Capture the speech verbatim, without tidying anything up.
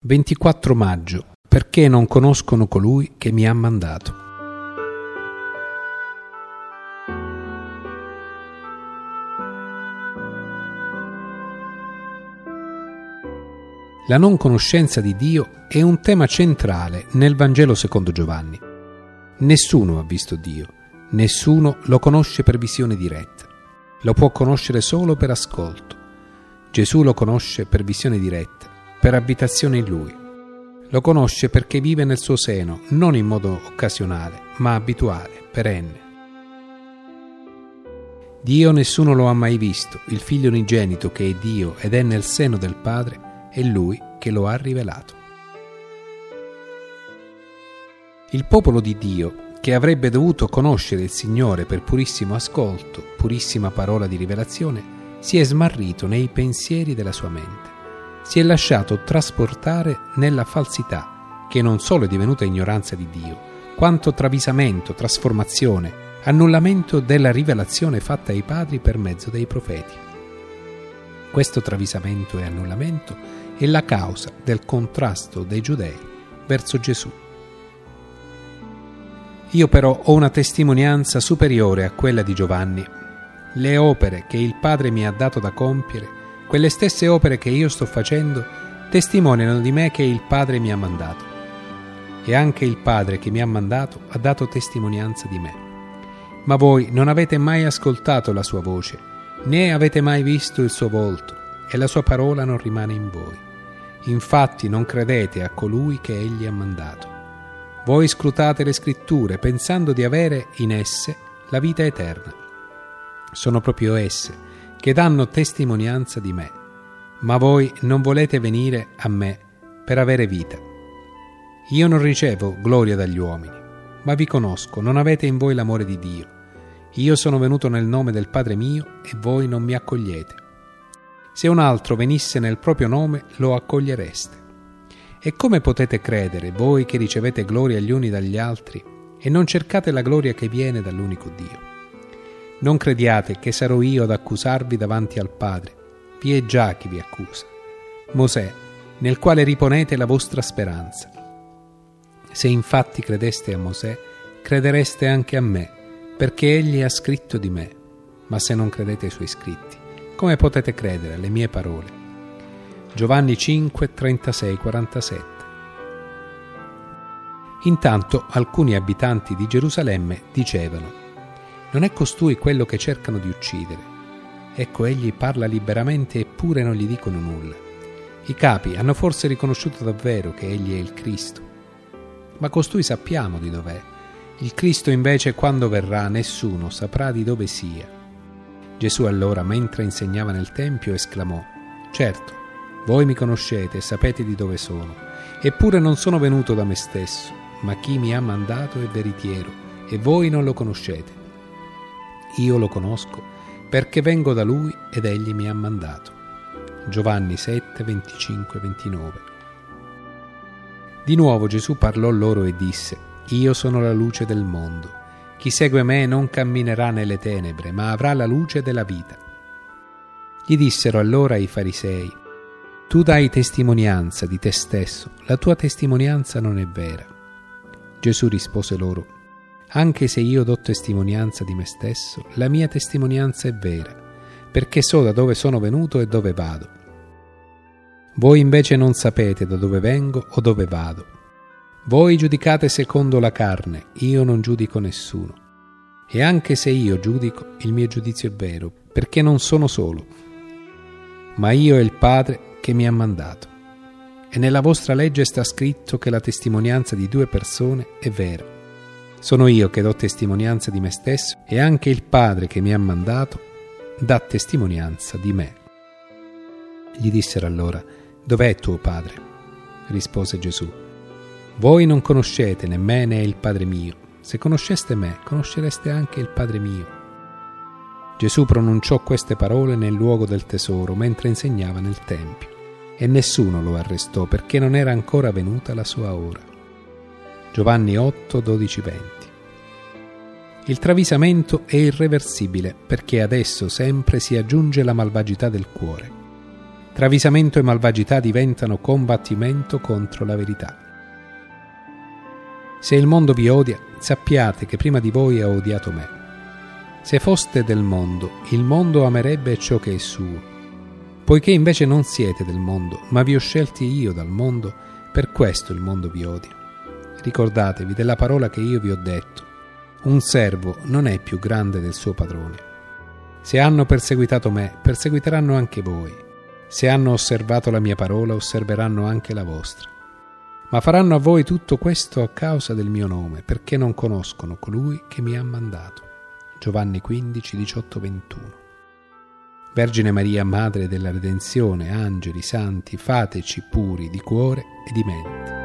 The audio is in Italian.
ventiquattro maggio, perché non conoscono colui che mi ha mandato. La non conoscenza di Dio è un tema centrale nel Vangelo secondo Giovanni. Nessuno ha visto Dio, nessuno lo conosce per visione diretta. Lo può conoscere solo per ascolto. Gesù lo conosce per visione diretta, per abitazione in Lui. Lo conosce perché vive nel suo seno, non in modo occasionale, ma abituale, perenne. Dio nessuno lo ha mai visto, il Figlio unigenito che è Dio ed è nel seno del Padre, è Lui che lo ha rivelato. Il popolo di Dio, che avrebbe dovuto conoscere il Signore per purissimo ascolto, purissima parola di rivelazione, si è smarrito nei pensieri della sua mente. Si è lasciato trasportare nella falsità, che non solo è divenuta ignoranza di Dio, quanto travisamento, trasformazione, annullamento della rivelazione fatta ai padri per mezzo dei profeti. Questo travisamento e annullamento è la causa del contrasto dei giudei verso Gesù. Io però ho una testimonianza superiore a quella di Giovanni. Le opere che il Padre mi ha dato da compiere, quelle stesse opere che io sto facendo, testimoniano di me che il Padre mi ha mandato. E anche il Padre che mi ha mandato ha dato testimonianza di me. Ma voi non avete mai ascoltato la sua voce, né avete mai visto il suo volto, e la sua parola non rimane in voi. Infatti non credete a colui che egli ha mandato. Voi scrutate le scritture pensando di avere in esse la vita eterna. Sono proprio esse che danno testimonianza di me, ma voi non volete venire a me per avere vita. Io non ricevo gloria dagli uomini, ma vi conosco, non avete in voi l'amore di Dio. Io sono venuto nel nome del Padre mio e voi non mi accogliete. Se un altro venisse nel proprio nome, lo accogliereste. E come potete credere, voi che ricevete gloria gli uni dagli altri, e non cercate la gloria che viene dall'unico Dio? Non crediate che sarò io ad accusarvi davanti al Padre. Vi è già chi vi accusa, Mosè, nel quale riponete la vostra speranza. Se infatti credeste a Mosè, credereste anche a me, perché egli ha scritto di me. Ma se non credete ai suoi scritti, come potete credere alle mie parole? Giovanni cinque, trentasei quarantasette. Intanto alcuni abitanti di Gerusalemme dicevano: non è costui quello che cercano di uccidere? Ecco, egli parla liberamente eppure non gli dicono nulla. I capi hanno forse riconosciuto davvero che egli è il Cristo. Ma costui sappiamo di dov'è. Il Cristo invece, quando verrà, nessuno saprà di dove sia. Gesù allora, mentre insegnava nel Tempio, esclamò: certo, voi mi conoscete e sapete di dove sono, eppure non sono venuto da me stesso, ma chi mi ha mandato è veritiero, e voi non lo conoscete. Io lo conosco perché vengo da lui ed egli mi ha mandato. Giovanni sette, venticinque ventinove. Di nuovo Gesù parlò loro e disse: io sono la luce del mondo. Chi segue me non camminerà nelle tenebre, ma avrà la luce della vita. Gli dissero allora i farisei: tu dai testimonianza di te stesso, la tua testimonianza non è vera. Gesù rispose loro: anche se io do testimonianza di me stesso, la mia testimonianza è vera, perché so da dove sono venuto e dove vado. Voi invece non sapete da dove vengo o dove vado. Voi giudicate secondo la carne, io non giudico nessuno. E anche se io giudico, il mio giudizio è vero, perché non sono solo, ma io e il Padre che mi ha mandato. E nella vostra legge sta scritto che la testimonianza di due persone è vera. Sono io che do testimonianza di me stesso e anche il Padre che mi ha mandato dà testimonianza di me. Gli dissero allora: dov'è tuo Padre? Rispose Gesù: voi non conoscete né me né il Padre mio. Se conosceste me, conoscereste anche il Padre mio. Gesù pronunciò queste parole nel luogo del tesoro mentre insegnava nel Tempio, e nessuno lo arrestò perché non era ancora venuta la sua ora. Giovanni otto, dodici venti. Il travisamento è irreversibile perché adesso sempre si aggiunge la malvagità del cuore. Travisamento e malvagità diventano combattimento contro la verità. Se il mondo vi odia, sappiate che prima di voi ha odiato me. Se foste del mondo, il mondo amerebbe ciò che è suo. Poiché invece non siete del mondo, ma vi ho scelti io dal mondo, per questo il mondo vi odia. Ricordatevi della parola che io vi ho detto: un servo non è più grande del suo padrone. Se hanno perseguitato me, perseguiteranno anche voi. Se hanno osservato la mia parola, osserveranno anche la vostra. Ma faranno a voi tutto questo a causa del mio nome, perché non conoscono colui che mi ha mandato. Giovanni quindici, diciotto, ventuno. Vergine Maria, Madre della Redenzione, angeli, santi, fateci puri di cuore e di mente.